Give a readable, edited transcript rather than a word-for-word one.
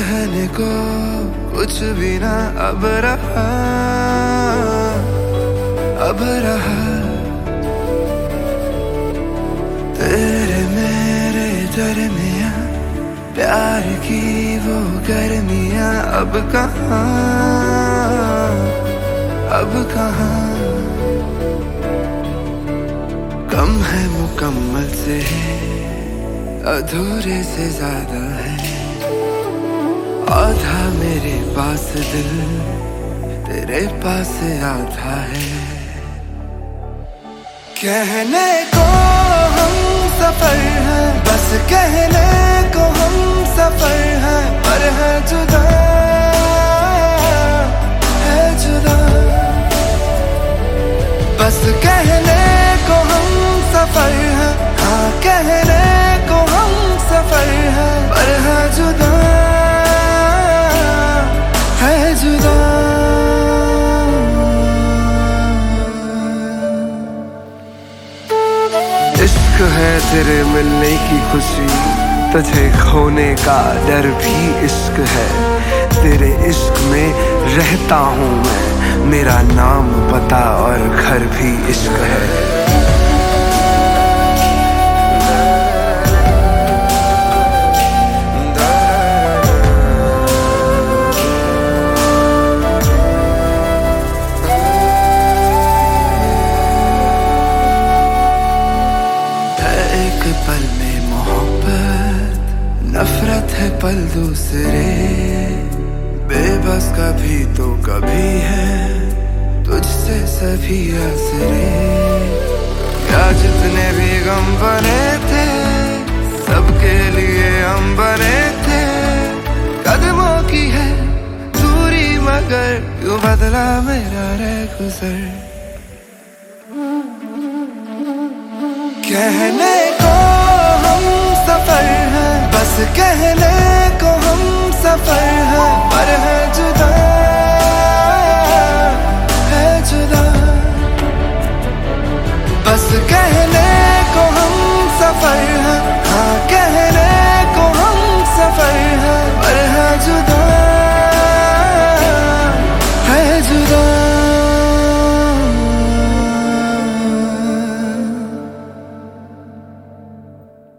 कहने को कुछ भी ना अब रहा, अब रहा। तेरे मेरे दरमिया प्यार की वो गर्मियां अब कहाँ, अब कहाँ। कम है मुकम्मल से, अधूरे से ज्यादा है। आधा मेरे पास दिल, तेरे पास आधा है। कहने को हम सफर हैं, बस कहने को हम सफर हैं, पर है जुदा, है जुदा। बस कहने को हम सफर हैं, हाँ कहने को हम सफर हैं, पर है जुदा, है जुदा। इश्क है तेरे मिलने की खुशी, तुझे खोने का डर भी इश्क है। तेरे इश्क में रहता हूँ मैं, मेरा नाम पता और घर भी इश्क है। पल में मोहब्बत, नफरत है पल दूसरे। बेबस कभी तो कभी है, तुझसे सभी आसरे। क्या जितने भी गम बने थे, सबके लिए हम बने थे। कदमों की है दूरी मगर क्यों बदला मेरा रह गुजर। कहने को हम सफर हैं, बस कहने को